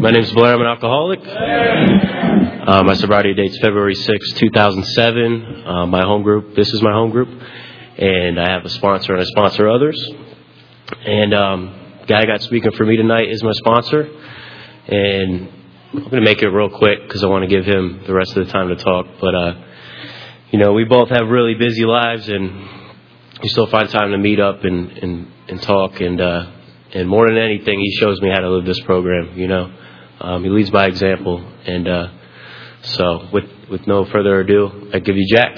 My name's Blair. I'm an alcoholic. My sobriety date's February 6, 2007. My home group, this is my home group. And I have a sponsor and I sponsor others. And the guy I got speaking for me tonight is my sponsor. And I'm going to make it real quick because I want to give him the rest of the time to talk. But, we both have really busy lives and we still find time to meet up and talk. And more than anything, he shows me how to live this program, He leads by example. And so with no further ado, I give you Jack.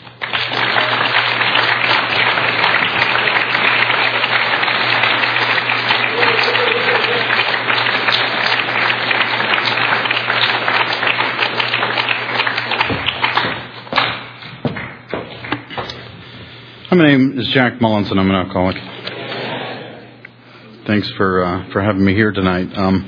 My name is Jack Mullins, and I'm an alcoholic. Thanks for having me here tonight. I've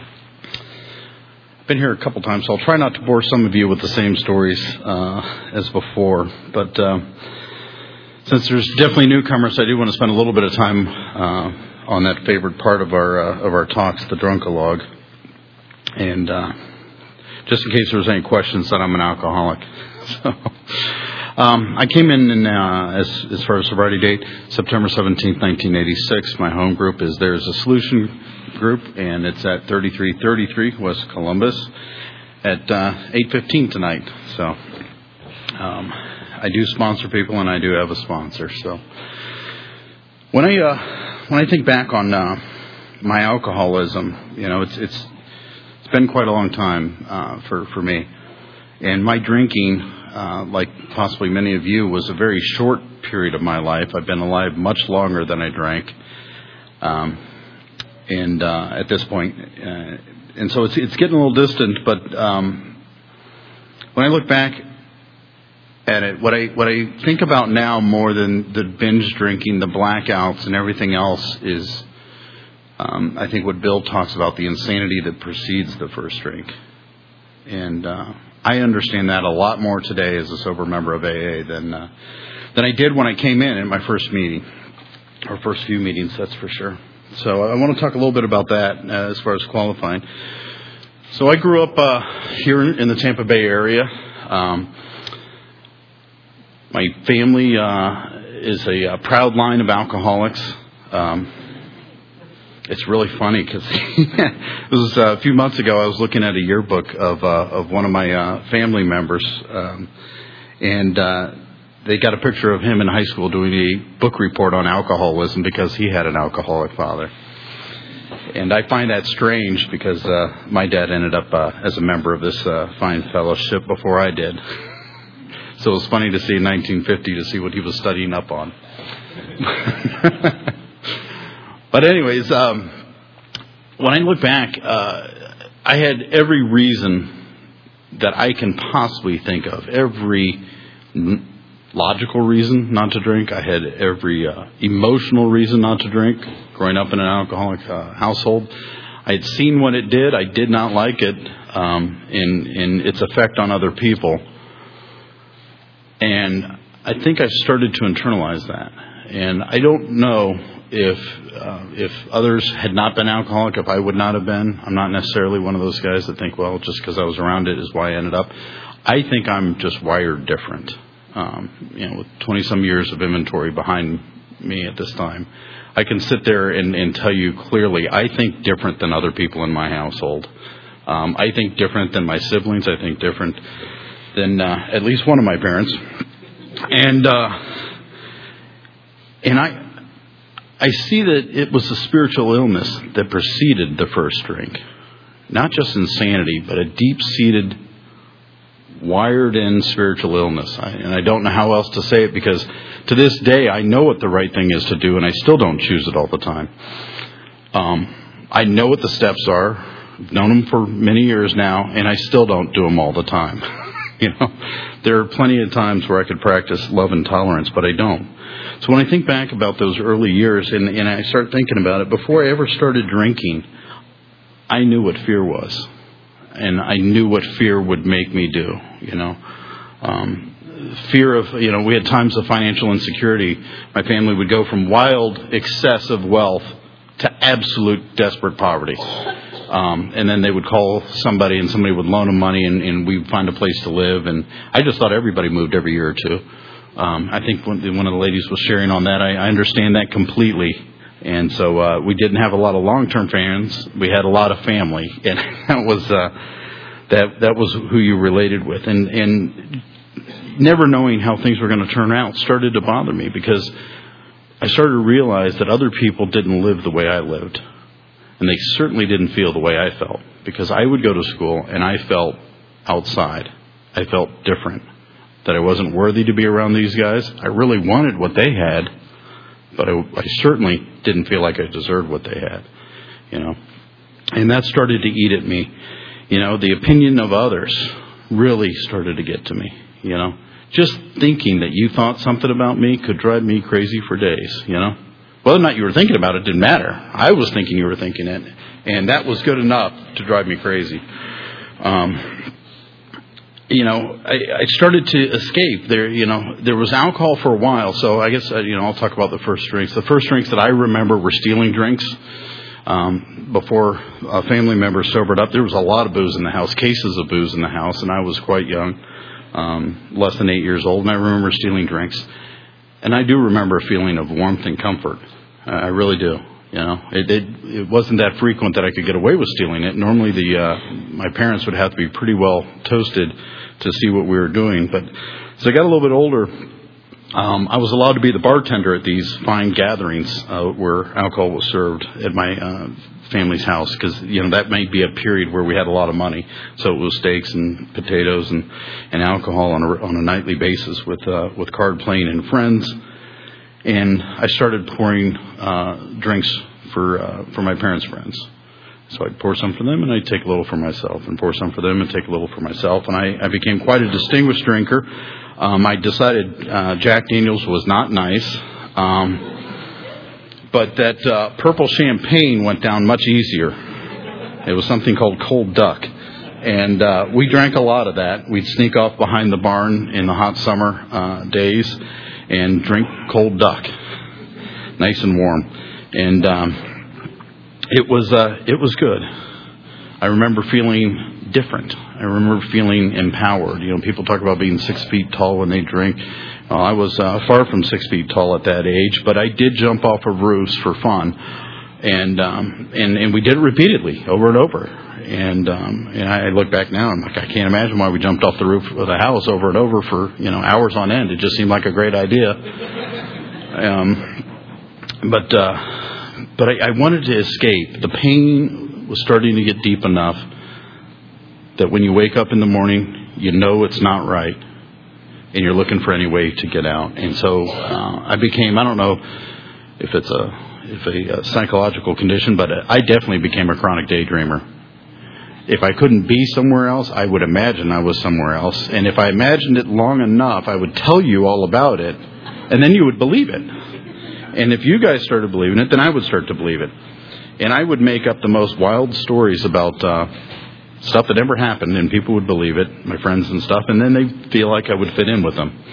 been here a couple times, so I'll try not to bore some of you with the same stories as before. But since there's definitely newcomers, I do want to spend a little bit of time on that favorite part of our talks, the Drunkalogue. And just in case there was any questions, that I'm an alcoholic. So. I came in as far as sobriety date, September 17th, 1986. My home group is There's a Solution Group, and it's at 3333 West Columbus at 8:15 tonight. So I do sponsor people, and I do have a sponsor. So when I think back on my alcoholism, it's been quite a long time for me, and my drinking. Like possibly many of you, was a very short period of my life. I've been alive much longer than I drank, and at this point, and so it's getting a little distant. But when I look back at it, what I think about now more than the binge drinking, the blackouts, and everything else is, I think what Bill talks about, the insanity that precedes the first drink, and. I understand that a lot more today as a sober member of AA than I did when I came in my first meeting, or first few meetings, that's for sure. So I want to talk a little bit about that as far as qualifying. So I grew up here in the Tampa Bay area. My family is a proud line of alcoholics. It's really funny because it was a few months ago. I was looking at a yearbook of one of my family members, and they got a picture of him in high school doing a book report on alcoholism because he had an alcoholic father. And I find that strange because my dad ended up as a member of this fine fellowship before I did. So it was funny to see in 1950 to see what he was studying up on. But anyways, when I look back, I had every reason that I can possibly think of, every logical reason not to drink. I had every emotional reason not to drink, growing up in an alcoholic household. I had seen what it did. I did not like it in its effect on other people. And I think I started to internalize that. And I don't know if others had not been alcoholic, if I would not have been. I'm not necessarily one of those guys that think, well, just because I was around it is why I ended up. I think I'm just wired different. With 20-some years of inventory behind me at this time, I can sit there and tell you clearly, I think different than other people in my household. I think different than my siblings. I think different than at least one of my parents. And I see that it was a spiritual illness that preceded the first drink. Not just insanity, but a deep-seated, wired-in spiritual illness. And I don't know how else to say it because to this day I know what the right thing is to do and I still don't choose it all the time. I know what the steps are. I've known them for many years now and I still don't do them all the time. There are plenty of times where I could practice love and tolerance, but I don't. So when I think back about those early years and I start thinking about it, before I ever started drinking, I knew what fear was. And I knew what fear would make me do, Fear of, we had times of financial insecurity. My family would go from wild excess of wealth to absolute desperate poverty. And then they would call somebody, and somebody would loan them money, and we'd find a place to live. And I just thought everybody moved every year or two. I think one of the ladies was sharing on that. I understand that completely. And so we didn't have a lot of long-term friends. We had a lot of family, and that was who you related with. And never knowing how things were going to turn out started to bother me, because I started to realize that other people didn't live the way I lived. And they certainly didn't feel the way I felt, because I would go to school and I felt outside. I felt different, that I wasn't worthy to be around these guys. I really wanted what they had, but I certainly didn't feel like I deserved what they had, And that started to eat at me. The opinion of others really started to get to me, Just thinking that you thought something about me could drive me crazy for days, Whether or not you were thinking about it didn't matter. I was thinking you were thinking it, and that was good enough to drive me crazy. I started to escape. There was alcohol for a while, so I guess, I'll talk about the first drinks. The first drinks that I remember were stealing drinks. Before a family member sobered up, there was a lot of booze in the house, cases of booze in the house, and I was quite young, less than 8 years old, and I remember stealing drinks. And I do remember a feeling of warmth and comfort. I really do. It wasn't that frequent that I could get away with stealing it. Normally, my parents would have to be pretty well toasted to see what we were doing. But as I got a little bit older, I was allowed to be the bartender at these fine gatherings where alcohol was served at my family's house, because that might be a period where we had a lot of money. So it was steaks and potatoes and alcohol on a nightly basis with card playing and friends. And I started pouring drinks for my parents' friends. So I'd pour some for them, and I'd take a little for myself, and pour some for them and take a little for myself. And I became quite a distinguished drinker. I decided Jack Daniels was not nice, but that purple champagne went down much easier. It was something called Cold Duck, and we drank a lot of that. We'd sneak off behind the barn in the hot summer days and drink Cold Duck, nice and warm, and it was good. I remember feeling different. I remember feeling empowered. People talk about being 6 feet tall when they drink. I was far from 6 feet tall at that age, but I did jump off of roofs for fun, and we did it repeatedly, over and over. And I look back now, and I can't imagine why we jumped off the roof of the house over and over for hours on end. It just seemed like a great idea. But I wanted to escape. The pain was starting to get deep enough that when you wake up in the morning, it's not right, and you're looking for any way to get out. And so I became, I don't know if it's a psychological condition, but I definitely became a chronic daydreamer. If I couldn't be somewhere else, I would imagine I was somewhere else. And if I imagined it long enough, I would tell you all about it, and then you would believe it. And if you guys started believing it, then I would start to believe it. And I would make up the most wild stories about stuff that never happened, and people would believe it, my friends and stuff, and then they'd feel like I would fit in with them.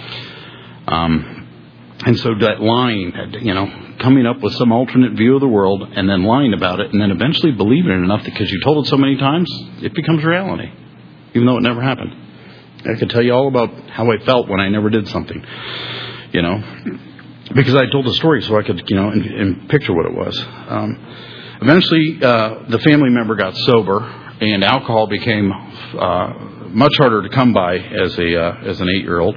And so that lying, coming up with some alternate view of the world and then lying about it and then eventually believing it enough because you told it so many times, it becomes reality, even though it never happened. I could tell you all about how I felt when I never did something, because I told the story so I could, and picture what it was. Eventually, the family member got sober, and alcohol became much harder to come by as an 8-year-old.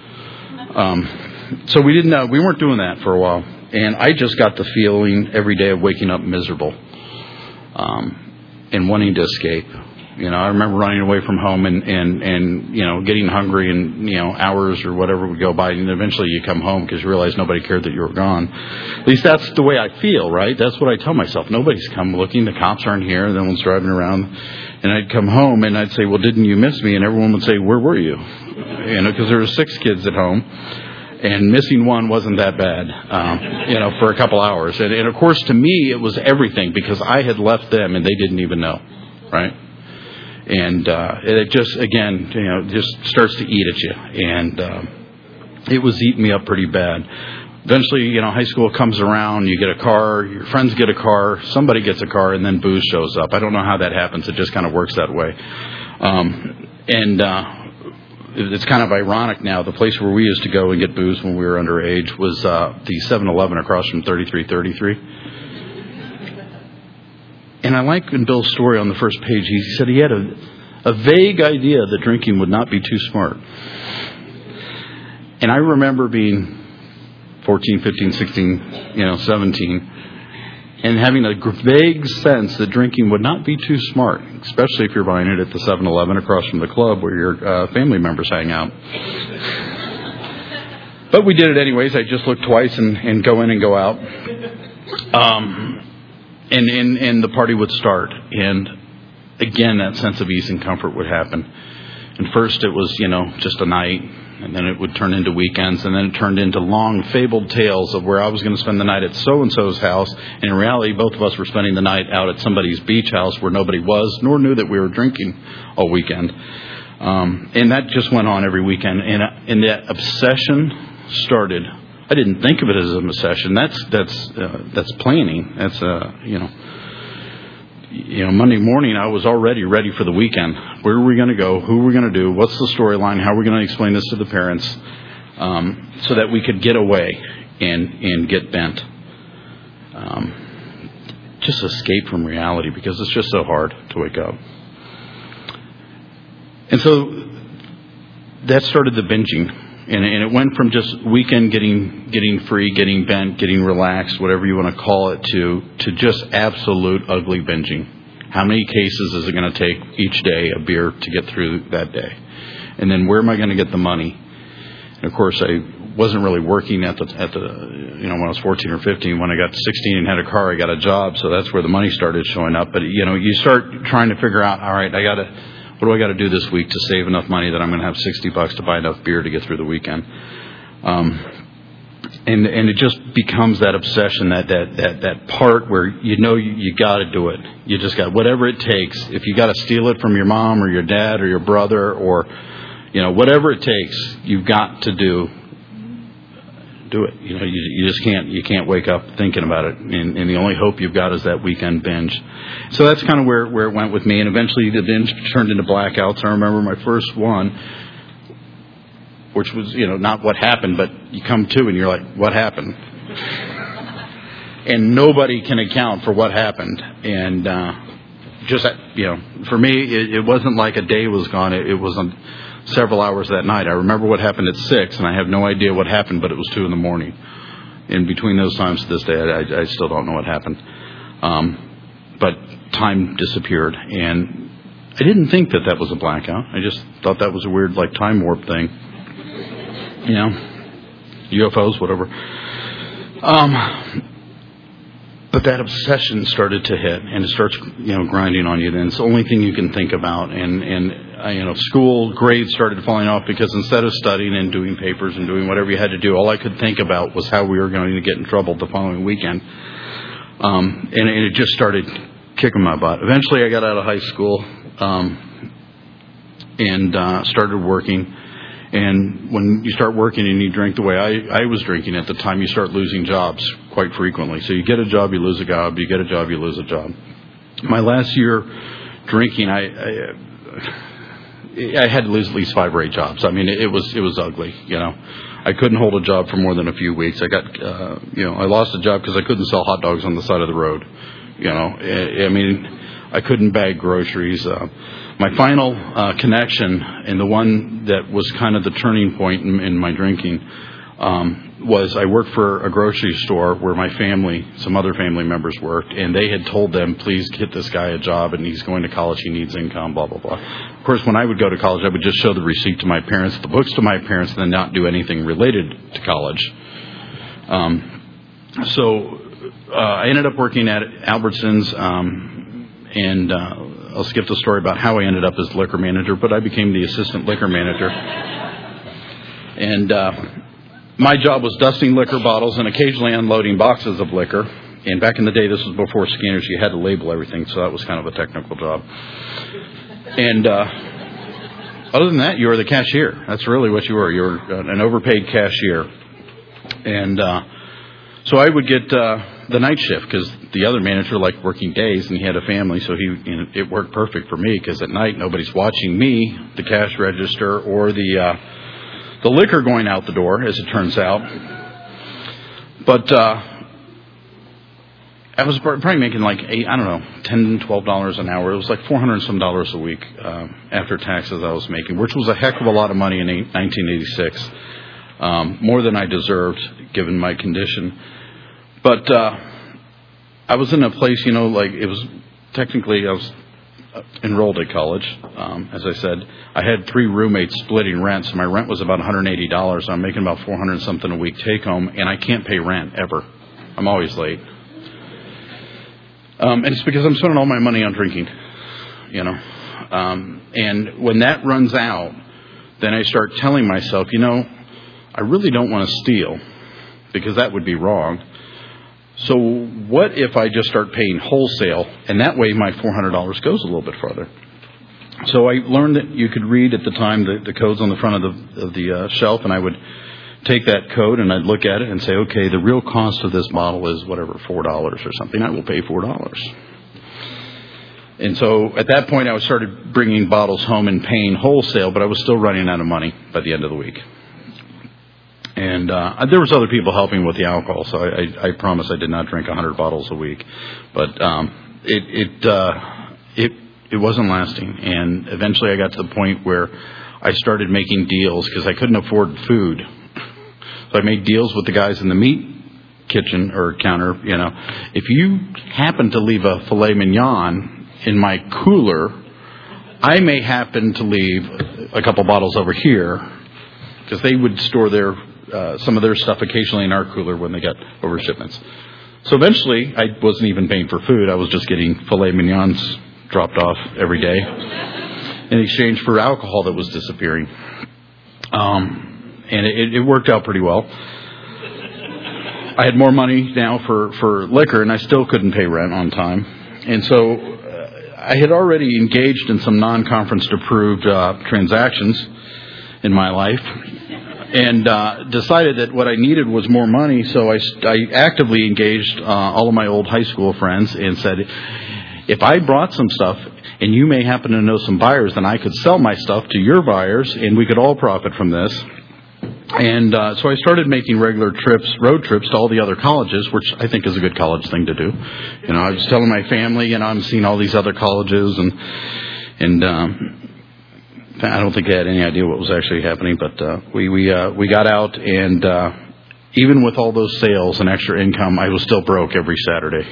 So we weren't doing that for a while, and I just got the feeling every day of waking up miserable, and wanting to escape. I remember running away from home and getting hungry, and hours or whatever would go by, and eventually you come home because you realize nobody cared that you were gone. At least that's the way I feel, right? That's what I tell myself. Nobody's come looking. The cops aren't here. No one's driving around. And I'd come home and I'd say, well, didn't you miss me? And everyone would say, where were you? Because there were 6 kids at home, and missing one wasn't that bad, for a couple hours. And of course, to me, it was everything, because I had left them and they didn't even know, right? And it just, again, just starts to eat at you. And it was eating me up pretty bad. Eventually, high school comes around, you get a car, your friends get a car, somebody gets a car, and then booze shows up. I don't know how that happens. It just kind of works that way. It's kind of ironic now. The place where we used to go and get booze when we were underage was the 7-Eleven across from 3333. And I like in Bill's story on the first page, he said he had a vague idea that drinking would not be too smart. And I remember being 14, 15, 16, 17, and having a vague sense that drinking would not be too smart, especially if you're buying it at the 7-Eleven across from the club where your family members hang out. But we did it anyways. I just looked twice and go in and go out. And the party would start. And again, that sense of ease and comfort would happen. And first it was, just a night. And then it would turn into weekends, and then it turned into long fabled tales of where I was going to spend the night at so-and-so's house. And in reality, both of us were spending the night out at somebody's beach house where nobody was, nor knew that we were drinking all weekend. And that just went on every weekend. And that obsession started. I didn't think of it as an obsession. That's planning. That's Monday morning, I was already ready for the weekend. Where are we going to go? Who are we going to do? What's the storyline? How are we going to explain this to the parents so that we could get away and get bent? Just escape from reality because it's just so hard to wake up. And so that started the binging. And it went from just weekend getting free, getting bent, getting relaxed, whatever you want to call it, to just absolute ugly binging. How many cases is it going to take each day of beer to get through that day? And then where am I going to get the money? And of course, I wasn't really working at the when I was 14 or 15. When I got to 16 and had a car, I got a job, so that's where the money started showing up. But you start trying to figure out, all right, what do I got to do this week to save enough money that I'm going to have $60 to buy enough beer to get through the weekend? And it just becomes that obsession, that part where you got to do it. You just got whatever it takes. If you got to steal it from your mom or your dad or your brother or whatever it takes, you've got to do it. You just can't wake up thinking about it. And the only hope you've got is that weekend binge. So that's kind of where it went with me. And eventually the binge turned into blackouts. I remember my first one, which was, not what happened, but you come to and you're like, what happened? And nobody can account for what happened. And for me, it wasn't like a day was gone. It was several hours that night. I remember what happened at 6, and I have no idea what happened, but it was 2 a.m. In between those times to this day, I still don't know what happened. But time disappeared, and I didn't think that was a blackout. I just thought that was a weird, time warp thing. UFOs, whatever. But that obsession started to hit, and it starts, grinding on you. Then it's the only thing you can think about. And school grades started falling off because instead of studying and doing papers and doing whatever you had to do, all I could think about was how we were going to get in trouble the following weekend. And it just started kicking my butt. Eventually, I got out of high school and started working. And when you start working and you drink the way I was drinking at the time, you start losing jobs quite frequently. So you get a job, you lose a job, you get a job, you lose a job. My last year drinking, I had to lose at least 5 or 8 jobs. I mean, it was ugly, I couldn't hold a job for more than a few weeks. I got, I lost a job because I couldn't sell hot dogs on the side of the road. I couldn't bag groceries. My final connection, and the one that was kind of the turning point in my drinking, was I worked for a grocery store where my family, some other family members worked, and they had told them, please get this guy a job, and he's going to college, he needs income, blah, blah, blah. Of course, when I would go to college, I would just show the receipt to my parents, the books to my parents, and then not do anything related to college. So I ended up working at Albertsons, and I'll skip the story about how I ended up as liquor manager, but I became the assistant liquor manager. And my job was dusting liquor bottles and occasionally unloading boxes of liquor. And back in the day, this was before scanners. You had to label everything, so that was kind of a technical job. And other than that, you were the cashier. That's really what you were. You were an overpaid cashier. And So I would get the night shift because the other manager liked working days and he had a family, so it worked perfect for me because at night nobody's watching me, the cash register, or the liquor going out the door, as it turns out. But I was probably making like $10, $12 an hour. It was like $400 and some a week after taxes I was making, which was a heck of a lot of money in 1986, more than I deserved given my condition. But I was in a place, like it was technically I was enrolled at college. As I said, I had 3 roommates splitting rent, so my rent was about $180. I'm making about $400 and something a week take home, and I can't pay rent ever. I'm always late. And it's because I'm spending all my money on drinking, and when that runs out, then I start telling myself, I really don't want to steal because that would be wrong. So what if I just start paying wholesale, and that way my $400 goes a little bit farther? So I learned that you could read at the time the codes on the front of the shelf, and I would take that code and I'd look at it and say, okay, the real cost of this bottle is whatever, $4 or something. I will pay $4. And so at that point, I started bringing bottles home and paying wholesale, but I was still running out of money by the end of the week. And there was other people helping with the alcohol, so I promise I did not drink 100 bottles a week. But it wasn't lasting. And eventually I got to the point where I started making deals because I couldn't afford food. So I made deals with the guys in the meat kitchen or counter. If you happen to leave a filet mignon in my cooler, I may happen to leave a couple bottles over here because they would store some of their stuff occasionally in our cooler when they got over shipments. So eventually, I wasn't even paying for food. I was just getting filet mignons dropped off every day in exchange for alcohol that was disappearing. And it worked out pretty well. I had more money now for liquor, and I still couldn't pay rent on time. And so I had already engaged in some non-conference approved transactions in my life, and decided that what I needed was more money. So I actively engaged all of my old high school friends and said, if I brought some stuff and you may happen to know some buyers, then I could sell my stuff to your buyers and we could all profit from this. And so I started making regular road trips to all the other colleges, which I think is a good college thing to do. I was telling my family, I'm seeing all these other colleges, and I don't think they had any idea what was actually happening. But we got out, and even with all those sales and extra income, I was still broke every Saturday.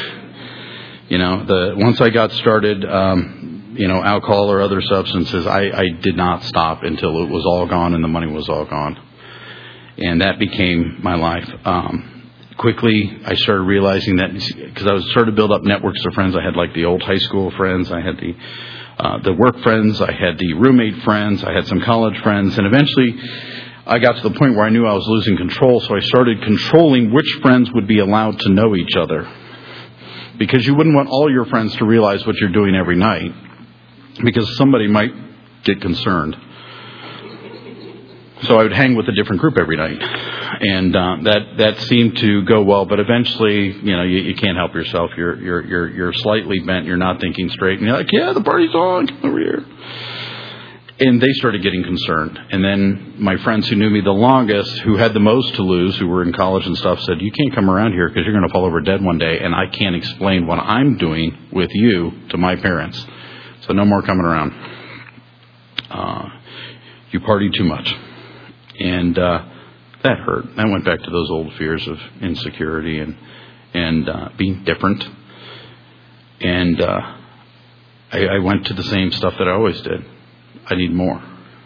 Once I got started, alcohol or other substances, I did not stop until it was all gone and the money was all gone. And that became my life. Quickly, I started realizing that because I was starting to build up networks of friends. I had like the old high school friends. I had the work friends. I had the roommate friends. I had some college friends. And eventually, I got to the point where I knew I was losing control. So I started controlling which friends would be allowed to know each other. Because you wouldn't want all your friends to realize what you're doing every night, because somebody might get concerned. So I would hang with a different group every night, and that seemed to go well. But eventually, you can't help yourself. You're slightly bent. You're not thinking straight, and you're like, yeah, the party's on, come over here. And they started getting concerned. And then my friends who knew me the longest, who had the most to lose, who were in college and stuff, said, you can't come around here because you're going to fall over dead one day, and I can't explain what I'm doing with you to my parents. So no more coming around. You party too much. And that hurt. I went back to those old fears of insecurity and being different. And I went to the same stuff that I always did. I need more,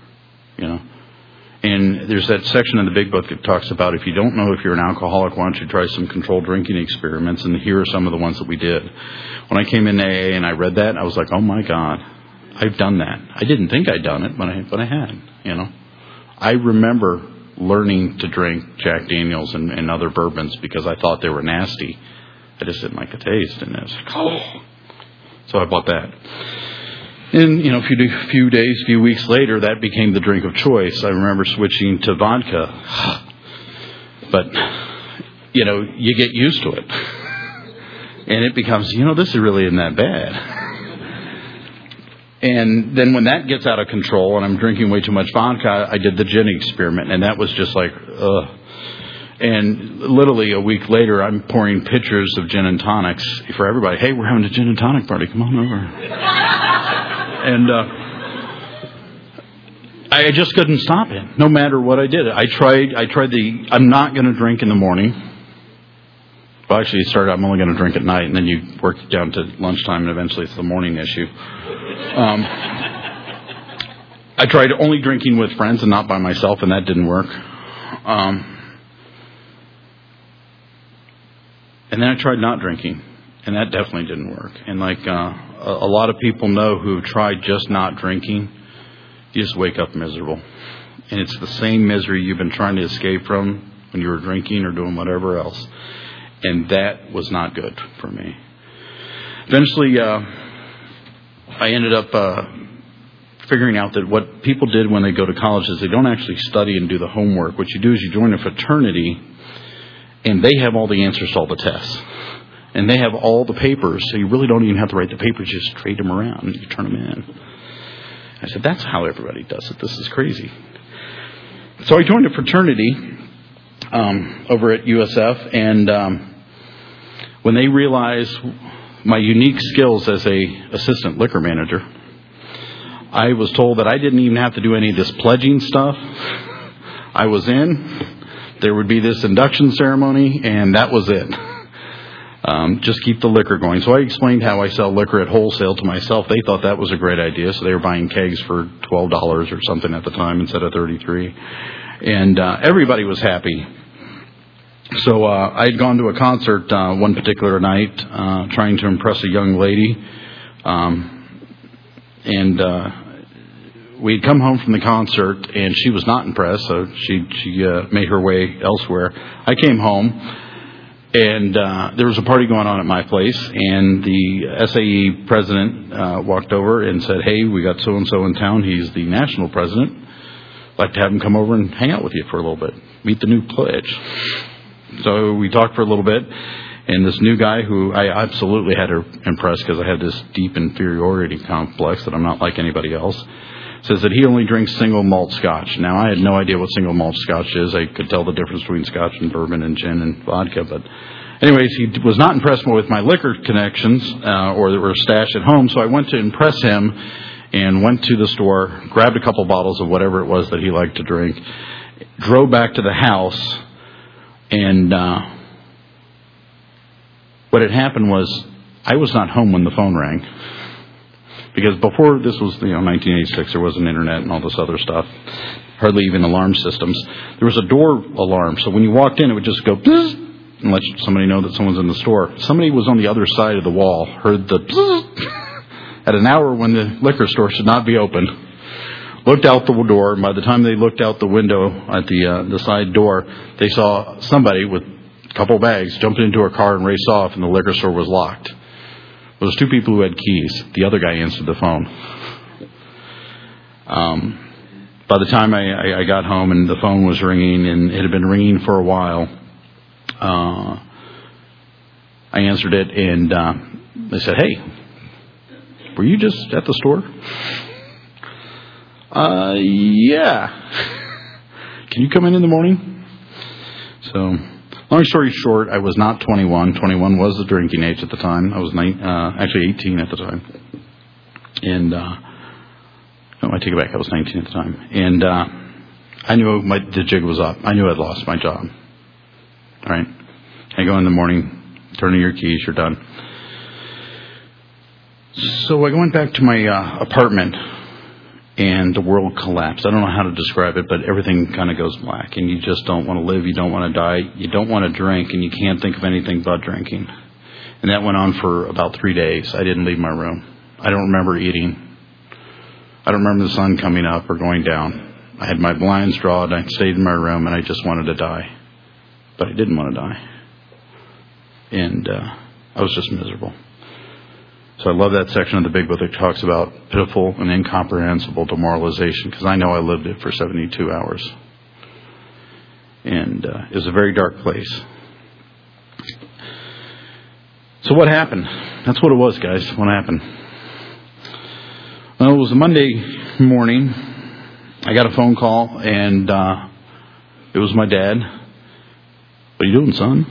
And there's that section in the Big Book that talks about if you don't know if you're an alcoholic, why don't you try some controlled drinking experiments? And here are some of the ones that we did. When I came in AA and I read that, I was like, oh my God, I've done that. I didn't think I'd done it, but I had, I remember learning to drink Jack Daniels and other bourbons because I thought they were nasty. I just didn't like the taste, and I was like, oh. So I bought that. And, a few weeks later, that became the drink of choice. I remember switching to vodka. But you get used to it. And it becomes, this really isn't that bad. And then when that gets out of control and I'm drinking way too much vodka, I did the gin experiment. And that was just like, ugh. And literally a week later, I'm pouring pitchers of gin and tonics for everybody. Hey, we're having a gin and tonic party. Come on over. And I just couldn't stop it, no matter what I did. I tried I'm not going to drink in the morning. Well, actually, it started, I'm only going to drink at night, and then you work down to lunchtime, and eventually it's the morning issue. I tried only drinking with friends and not by myself, and that didn't work. And then I tried not drinking, and that definitely didn't work. And a lot of people know who've tried just not drinking, you just wake up miserable. And it's the same misery you've been trying to escape from when you were drinking or doing whatever else. And that was not good for me. Eventually, I ended up figuring out that what people did when they go to college is they don't actually study and do the homework. What you do is you join a fraternity, and they have all the answers to all the tests. And they have all the papers, so you really don't even have to write the papers. You just trade them around and you turn them in. I said, that's how everybody does it. This is crazy. So I joined a fraternity over at USF, and when they realized my unique skills as a assistant liquor manager, I was told that I didn't even have to do any of this pledging stuff. I was in. There would be this induction ceremony, and that was it. Just keep the liquor going. So I explained how I sell liquor at wholesale to myself. They thought that was a great idea, so they were buying kegs for $12 or something at the time instead of $33. And everybody was happy. So I had gone to a concert one particular night trying to impress a young lady. And we'd come home from the concert, and she was not impressed, so she made her way elsewhere. I came home, and there was a party going on at my place, and the SAE president walked over and said, hey, we got so-and-so in town. He's the national president. I'd like to have him come over and hang out with you for a little bit. Meet the new pledge. So we talked for a little bit, and this new guy who I absolutely had to impress because I had this deep inferiority complex that I'm not like anybody else, says that he only drinks single malt scotch. Now, I had no idea what single malt scotch is. I could tell the difference between scotch and bourbon and gin and vodka. But anyways, he was not impressed with my liquor connections or that were stashed at home. So I went to impress him and went to the store, grabbed a couple bottles of whatever it was that he liked to drink, drove back to the house, and what had happened was I was not home when the phone rang. Because before this was, 1986, there wasn't internet and all this other stuff. Hardly even alarm systems. There was a door alarm, so when you walked in, it would just go bzz, and let somebody know that someone's in the store. Somebody was on the other side of the wall, heard the bzz at an hour when the liquor store should not be open. Looked out the door, and by the time they looked out the window at the side door, they saw somebody with a couple bags jumped into a car and raced off, and the liquor store was locked. There was two people who had keys. The other guy answered the phone. By the time I got home and the phone was ringing, and it had been ringing for a while, I answered it, and they said, hey, were you just at the store? Yeah. Can you come in the morning? So, long story short, I was not 21. 21 was the drinking age at the time. I was actually 18 at the time. And, no, I take it back. I was 19 at the time. And I knew the jig was up. I knew I'd lost my job. All right. I go in the morning, turn in your keys, you're done. So I went back to my apartment, and the world collapsed. I don't know how to describe it, but everything kind of goes black, and you just don't want to live, you don't want to die, you don't want to drink, and you can't think of anything but drinking. And that went on for about 3 days. I didn't leave my room. I don't remember eating. I don't remember the sun coming up or going down. I had my blinds drawn, I stayed in my room, and I just wanted to die. But I didn't want to die. And I was just miserable. So I love that section of the Big Book that talks about pitiful and incomprehensible demoralization, because I know I lived it for 72 hours. And it was a very dark place. So what happened? That's what it was, guys. What happened? Well, it was a Monday morning. I got a phone call, and it was my dad. What are you doing, son?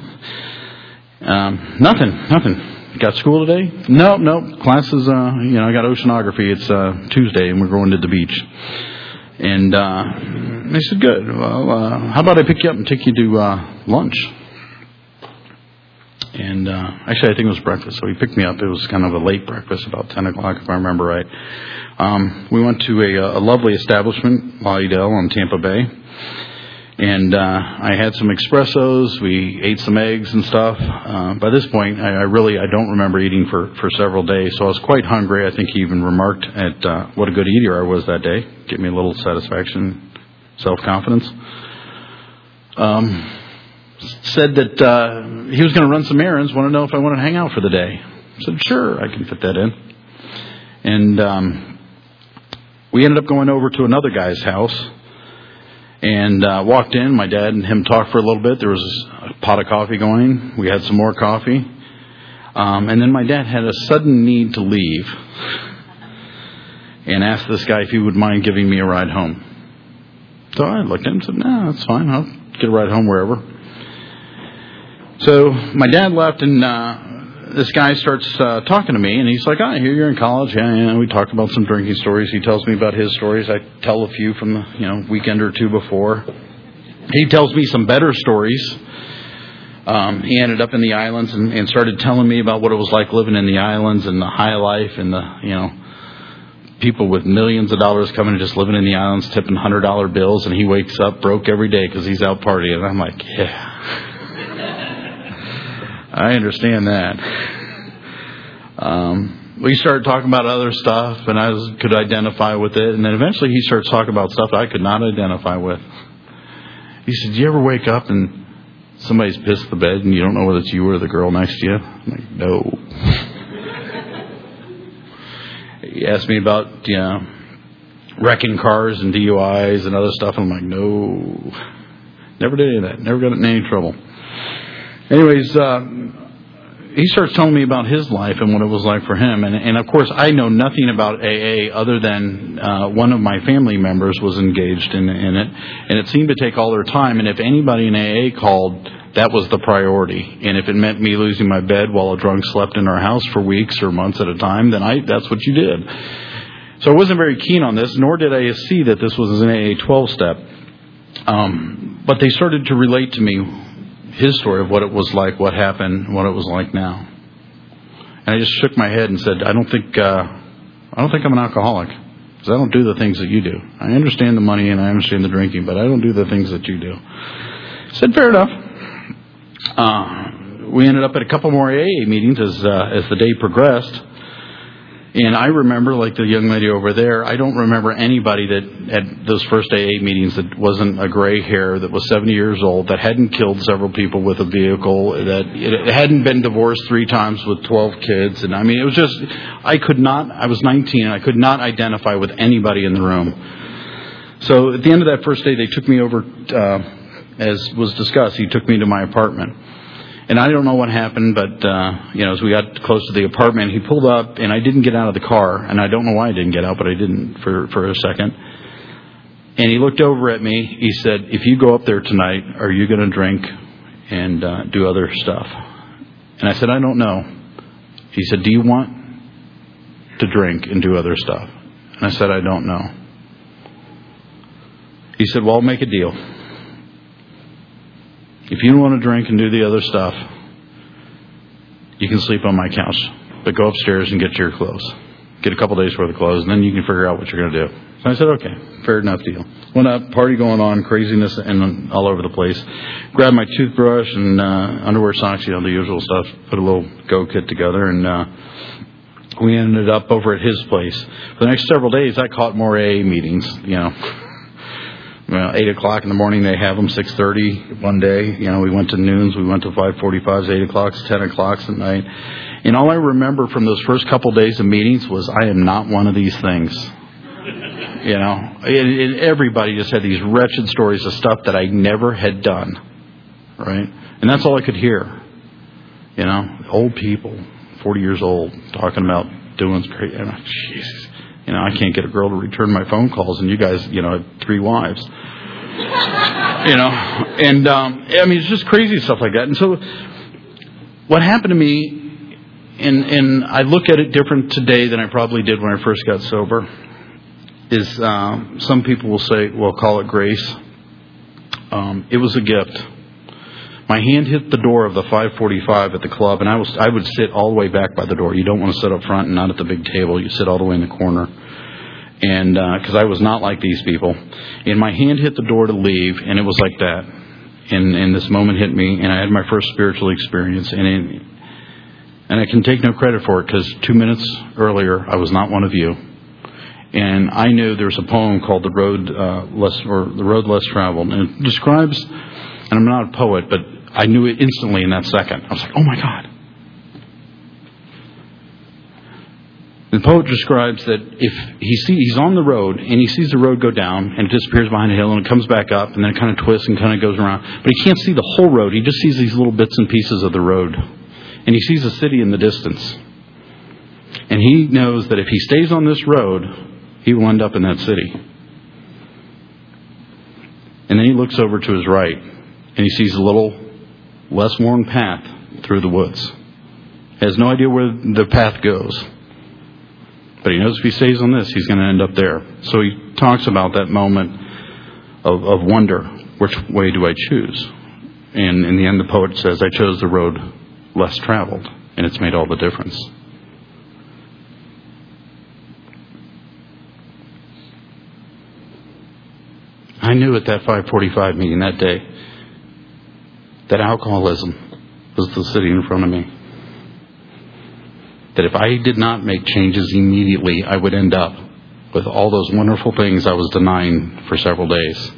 Nothing. Got school today? No. Classes, I got oceanography. It's Tuesday, and we're going to the beach. And they said, good. Well, how about I pick you up and take you to lunch? And actually, I think it was breakfast. So he picked me up. It was kind of a late breakfast, about 10 o'clock, if I remember right. We went to a lovely establishment, La Idel on Tampa Bay. And I had some espressos. We ate some eggs and stuff. By this point, I don't remember eating for several days. So I was quite hungry. I think he even remarked at what a good eater I was that day. Give me a little satisfaction, self-confidence. Said that he was going to run some errands, wanted to know if I wanted to hang out for the day. I said, sure, I can fit that in. And we ended up going over to another guy's house and walked in. My dad and him talked for a little bit. There was a pot of coffee going. We had some more coffee. And then my dad had a sudden need to leave and asked this guy if he would mind giving me a ride home. So I looked at him and said, no, that's fine. I'll get a ride home wherever. So my dad left, and this guy starts talking to me, and he's like, I hear you're in college. Yeah, we talked about some drinking stories. He tells me about his stories. I tell a few from the weekend or two before. He tells me some better stories. He ended up in the islands and started telling me about what it was like living in the islands and the high life and the, people with millions of dollars coming and just living in the islands, tipping $100 bills, and he wakes up broke every day because he's out partying. And I'm like, yeah. I understand that. We started talking about other stuff, and I could identify with it. And then eventually he starts talking about stuff I could not identify with. He said, do you ever wake up and somebody's pissed the bed and you don't know whether it's you or the girl next to you? I'm like, no. He asked me about, wrecking cars and DUIs and other stuff. And I'm like, no. Never did any of that. Never got in any trouble. Anyways, he starts telling me about his life and what it was like for him. And of course, I know nothing about AA other than one of my family members was engaged in it. And it seemed to take all their time. And if anybody in AA called, that was the priority. And if it meant me losing my bed while a drunk slept in our house for weeks or months at a time, then that's what you did. So I wasn't very keen on this, nor did I see that this was an AA 12-step. But they started to relate to me his story of what it was like, what happened, what it was like now. And I just shook my head and said, I don't think I'm an alcoholic, because I don't do the things that you do. I understand the money and I understand the drinking, but I don't do the things that you do. I said, fair enough. We ended up at a couple more AA meetings as the day progressed. And I remember, like the young lady over there, I don't remember anybody that at those first AA meetings that wasn't a gray hair, that was 70 years old, that hadn't killed several people with a vehicle, that it hadn't been divorced 3 times with 12 kids. And I mean, it was just, I was 19 and I could not identify with anybody in the room. So at the end of that first day, they took me over, as was discussed, he took me to my apartment. And I don't know what happened, but, as we got close to the apartment, he pulled up, and I didn't get out of the car. And I don't know why I didn't get out, but I didn't for a second. And he looked over at me. He said, if you go up there tonight, are you going to drink and do other stuff? And I said, I don't know. He said, do you want to drink and do other stuff? And I said, I don't know. He said, well, I'll make a deal. If you don't want to drink and do the other stuff, you can sleep on my couch. But go upstairs and get your clothes. Get a couple days worth of clothes, and then you can figure out what you're going to do. So I said, okay, fair enough deal. Went up, party going on, craziness and all over the place. Grabbed my toothbrush and underwear, socks, the usual stuff. Put a little go kit together, and we ended up over at his place. For the next several days, I caught more AA meetings, Well, 8 o'clock in the morning, they have them 6:30 one day. We went to noons, we went to 5:45s, 8 o'clocks, 10 o'clocks at night. And all I remember from those first couple days of meetings was, I am not one of these things. And everybody just had these wretched stories of stuff that I never had done. Right? And that's all I could hear. old people, 40 years old, talking about doing great. Jeez, I can't get a girl to return my phone calls, and you guys, had 3 wives. And it's just crazy stuff like that. And so what happened to me, and I look at it different today than I probably did when I first got sober, is some people will say, well, call it grace. It was a gift. My hand hit the door of the 545 at the club, and I would sit all the way back by the door. You don't want to sit up front and not at the big table. You sit all the way in the corner. And because I was not like these people. And my hand hit the door to leave, and it was like that. And this moment hit me, and I had my first spiritual experience. And I can take no credit for it, because 2 minutes earlier, I was not one of you. And I knew there's a poem called The Road Less Traveled. And it describes, and I'm not a poet, but I knew it instantly in that second. I was like, oh my God. The poet describes that if he's on the road and he sees the road go down and it disappears behind a hill and it comes back up and then it kind of twists and kind of goes around, but he can't see the whole road. He just sees these little bits and pieces of the road. And he sees a city in the distance. And he knows that if he stays on this road, he will end up in that city. And then he looks over to his right and he sees a little less worn path through the woods. He has no idea where the path goes. But he knows if he stays on this, he's going to end up there. So he talks about that moment of wonder. Which way do I choose? And in the end, the poet says, I chose the road less traveled. And it's made all the difference. I knew at that 545 meeting that day that alcoholism was the city in front of me. That if I did not make changes immediately, I would end up with all those wonderful things I was denying for several days.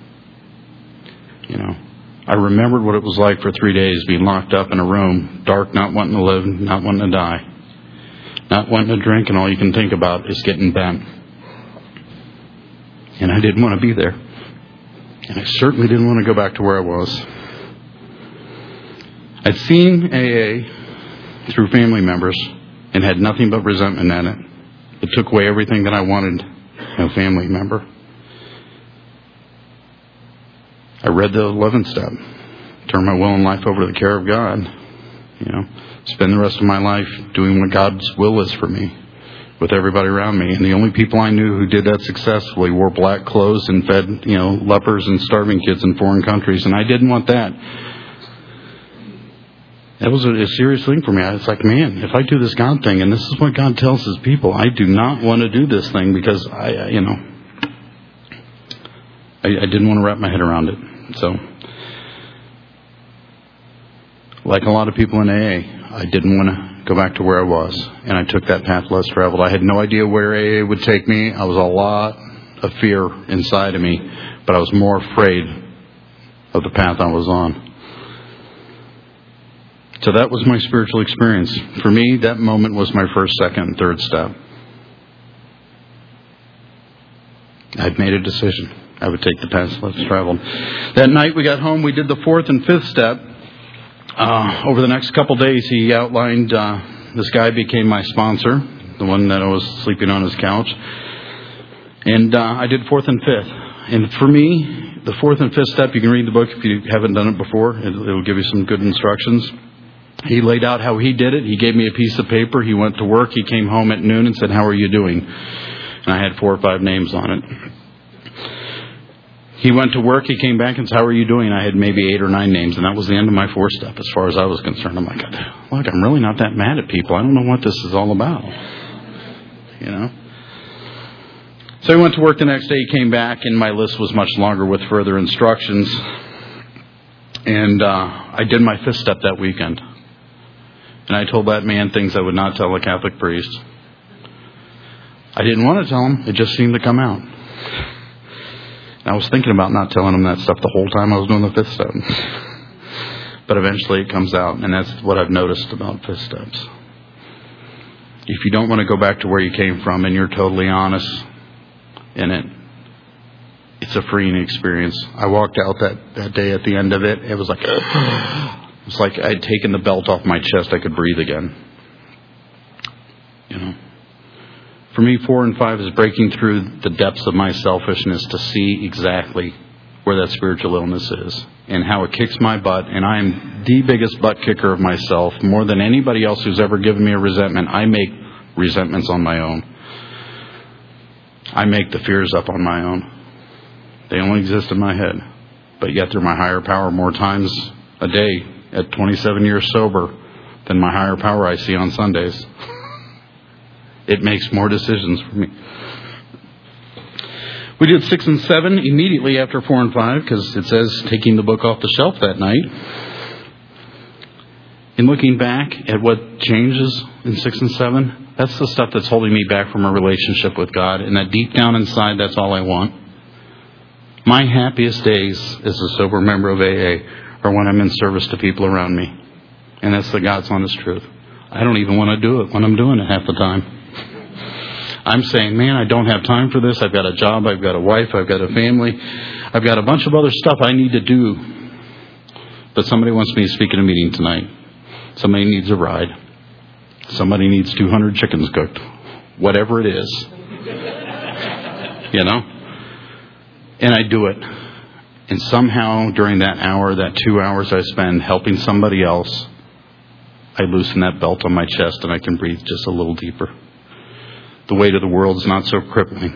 I remembered what it was like for 3 days being locked up in a room, dark, not wanting to live, not wanting to die, not wanting to drink, and all you can think about is getting bent. And I didn't want to be there. And I certainly didn't want to go back to where I was. I'd seen AA through family members and had nothing but resentment at it. It took away everything that I wanted in a family member. I read the 11th step. Turn my will and life over to the care of God. Spend the rest of my life doing what God's will is for me with everybody around me. And the only people I knew who did that successfully wore black clothes and fed, lepers and starving kids in foreign countries. And I didn't want that. That was a serious thing for me. I was like, man, if I do this God thing, and this is what God tells His people, I do not want to do this thing because I didn't want to wrap my head around it. So, like a lot of people in AA, I didn't want to go back to where I was, and I took that path less traveled. I had no idea where AA would take me. I was a lot of fear inside of me, but I was more afraid of the path I was on. So that was my spiritual experience. For me, that moment was my first, second, and third step. I'd made a decision. I would take the path less traveled. That night we got home, we did the fourth and fifth step. Over the next couple days, he outlined, this guy became my sponsor, the one that I was sleeping on his couch. And I did fourth and fifth. And for me, the fourth and fifth step, you can read the book if you haven't done it before. It'll give you some good instructions. He laid out how he did it. He gave me a piece of paper. He went to work. He came home at noon and said, how are you doing? And I had 4 or 5 names on it. He went to work. He came back and said, how are you doing? I had maybe 8 or 9 names. And that was the end of my 4th step as far as I was concerned. I'm like, look, I'm really not that mad at people. I don't know what this is all about. So he went to work the next day. He came back and my list was much longer with further instructions. And I did my 5th step that weekend. And I told that man things I would not tell a Catholic priest. I didn't want to tell him. It just seemed to come out. And I was thinking about not telling him that stuff the whole time I was doing the 5th step. But eventually it comes out. And that's what I've noticed about 5th steps. If you don't want to go back to where you came from and you're totally honest in it, it's a freeing experience. I walked out that day at the end of it. It was like, It's like I'd taken the belt off my chest. I could breathe again. For me, 4 and 5 is breaking through the depths of my selfishness to see exactly where that spiritual illness is and how it kicks my butt. And I am the biggest butt kicker of myself. More than anybody else who's ever given me a resentment, I make resentments on my own. I make the fears up on my own. They only exist in my head. But yet they're my higher power more times a day at 27 years sober than my higher power I see on Sundays. It makes more decisions for me. We did 6 and 7 immediately after 4 and 5 because it says taking the book off the shelf that night. In looking back at what changes in 6 and 7, that's the stuff that's holding me back from a relationship with God. And that deep down inside, that's all I want. My happiest days as a sober member of AA are when I'm in service to people around me. And that's the God's honest truth. I don't even want to do it when I'm doing it half the time. I'm saying, man, I don't have time for this. I've got a job. I've got a wife. I've got a family. I've got a bunch of other stuff I need to do. But somebody wants me to speak at a meeting tonight. Somebody needs a ride. Somebody needs 200 chickens cooked. Whatever it is. And I do it. And somehow during that hour, that 2 hours I spend helping somebody else, I loosen that belt on my chest and I can breathe just a little deeper. The weight of the world is not so crippling.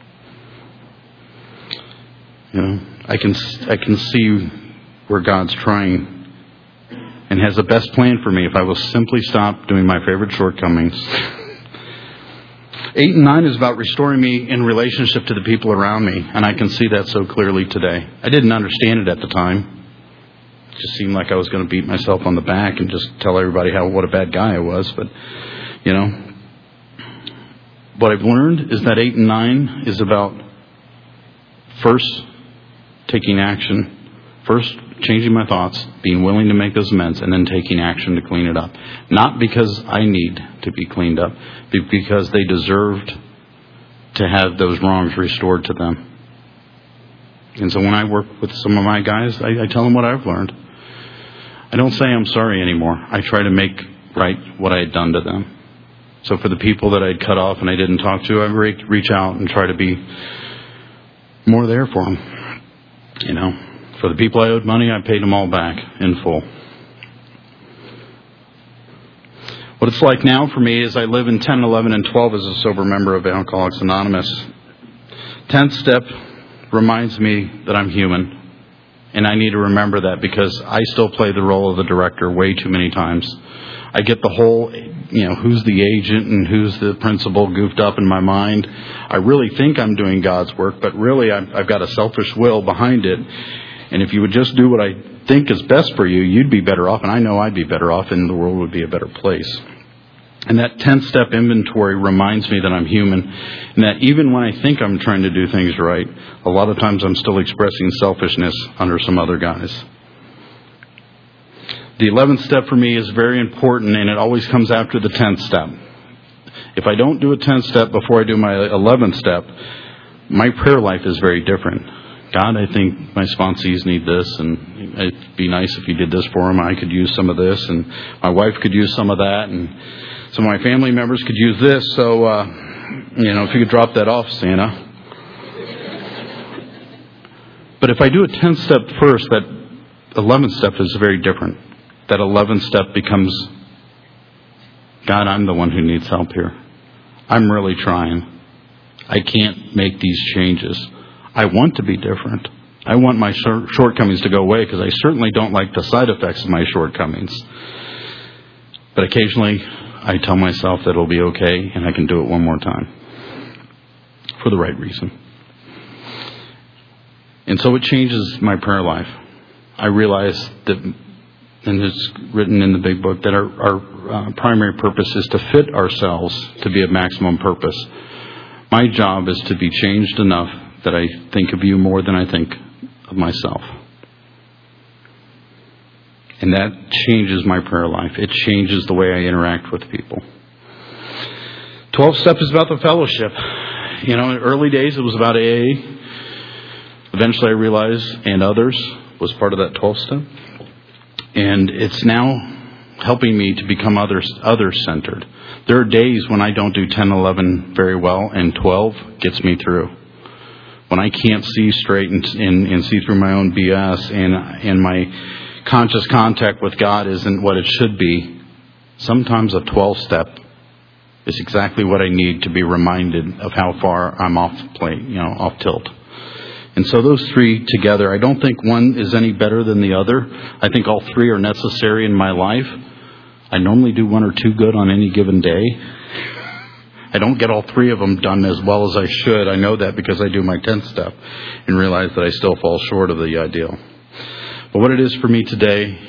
I can see where God's trying and has the best plan for me if I will simply stop doing my favorite shortcomings. 8 and 9 is about restoring me in relationship to the people around me, and I can see that so clearly today. I didn't understand it at the time. It just seemed like I was going to beat myself on the back and just tell everybody what a bad guy I was, but what I've learned is that 8 and 9 is about first taking action, first changing my thoughts, being willing to make those amends, and then taking action to clean it up. Not because I need to be cleaned up, but because they deserved to have those wrongs restored to them. And so when I work with some of my guys, I tell them what I've learned. I don't say I'm sorry anymore. I try to make right what I had done to them. So for the people that I'd cut off and I didn't talk to, I reach out and try to be more there for them. For the people I owed money, I paid them all back in full. What it's like now for me is I live in 10, 11, and 12 as a sober member of Alcoholics Anonymous. 10th step reminds me that I'm human. And I need to remember that because I still play the role of the director way too many times. I get the whole, who's the agent and who's the principal goofed up in my mind. I really think I'm doing God's work, but really I've got a selfish will behind it. And if you would just do what I think is best for you, you'd be better off. And I know I'd be better off and the world would be a better place. And that 10th step inventory reminds me that I'm human and that even when I think I'm trying to do things right, a lot of times I'm still expressing selfishness under some other guise. The 11th step for me is very important, and it always comes after the 10th step. If I don't do a 10th step before I do my 11th step, my prayer life is very different. God, I think my sponsees need this, and it'd be nice if you did this for them. I could use some of this, and my wife could use some of that, and some of my family members could use this. So, if you could drop that off, Santa. But if I do a 10th step first, that 11th step is very different. That 11th step becomes, God, I'm the one who needs help here. I'm really trying. I can't make these changes. I want to be different. I want my shortcomings to go away because I certainly don't like the side effects of my shortcomings. But occasionally I tell myself that it'll be okay and I can do it one more time for the right reason. And so it changes my prayer life. I realize that, and it's written in the big book, that our primary purpose is to fit ourselves to be of maximum purpose. My job is to be changed enough that I think of you more than I think of myself. And that changes my prayer life. It changes the way I interact with people. 12th step is about the fellowship. In early days it was about AA. Eventually I realized, and others, was part of that 12th step. And it's now helping me to become other-centered. There are days when I don't do 10, 11 very well, and 12 gets me through. When I can't see straight and see through my own BS, and my conscious contact with God isn't what it should be, sometimes a 12-step is exactly what I need to be reminded of how far I'm off tilt. And so those three together, I don't think one is any better than the other. I think all three are necessary in my life. I normally do one or two good on any given day. I don't get all three of them done as well as I should. I know that because I do my 10th step and realize that I still fall short of the ideal. But what it is for me today,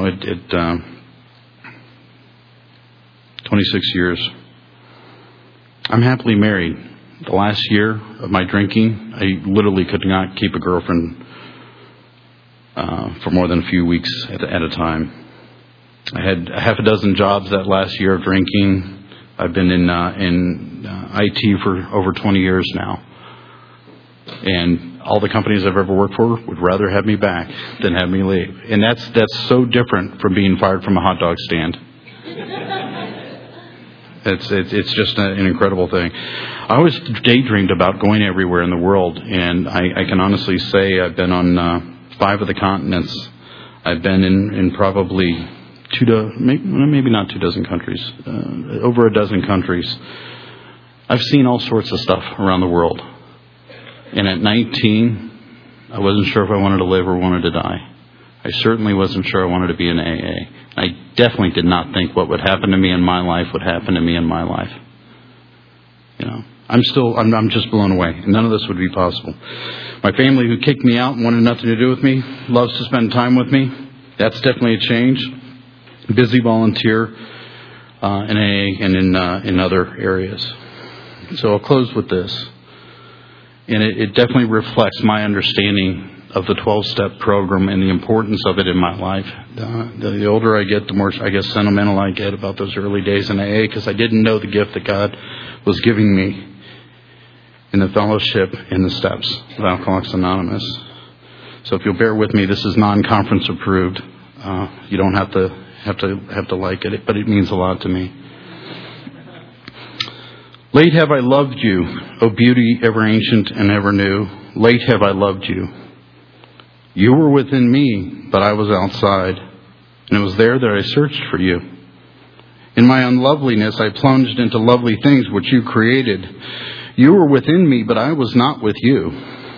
26 years. I'm happily married. The last year of my drinking, I literally could not keep a girlfriend for more than a few weeks at a time. I had a half a dozen jobs that last year of drinking. I've been in IT for over 20 years now. And all the companies I've ever worked for would rather have me back than have me leave. And that's so different from being fired from a hot dog stand. It's just an incredible thing. I always daydreamed about going everywhere in the world, and I can honestly say I've been on 5 of the continents. I've been in probably maybe not 2 dozen countries, over a dozen countries. I've seen all sorts of stuff around the world. And at 19, I wasn't sure if I wanted to live or wanted to die. I certainly wasn't sure I wanted to be in AA. I definitely did not think what would happen to me in my life would happen to me in my life. I'm just blown away. None of this would be possible. My family, who kicked me out and wanted nothing to do with me, loves to spend time with me. That's definitely a change. Busy volunteer in AA and in other areas. So I'll close with this. And it definitely reflects my understanding of the 12-step program and the importance of it in my life. The older I get, the more, I guess, sentimental I get about those early days in AA, because I didn't know the gift that God was giving me in the fellowship in the steps of Alcoholics Anonymous. So if you'll bear with me, this is non-conference approved. You don't have to like it, but it means a lot to me. Late have I loved you, O beauty ever ancient and ever new. Late have I loved you. You were within me, but I was outside, and it was there that I searched for you. In my unloveliness, I plunged into lovely things which you created. You were within me, but I was not with you.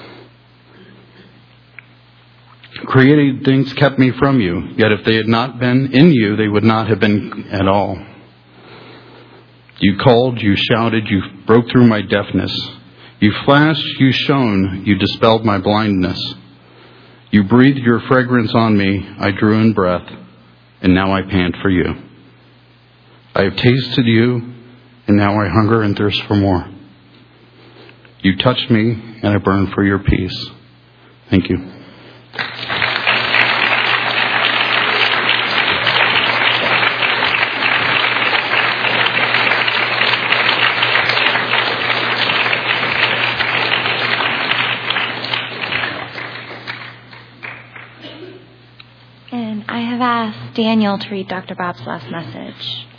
Created things kept me from you, yet if they had not been in you, they would not have been at all. You called, you shouted, you broke through my deafness. You flashed, you shone, you dispelled my blindness. You breathed your fragrance on me, I drew in breath, and now I pant for you. I have tasted you, and now I hunger and thirst for more. You touched me, and I burn for your peace. Thank you. And I have asked Daniel to read Dr. Bob's last message.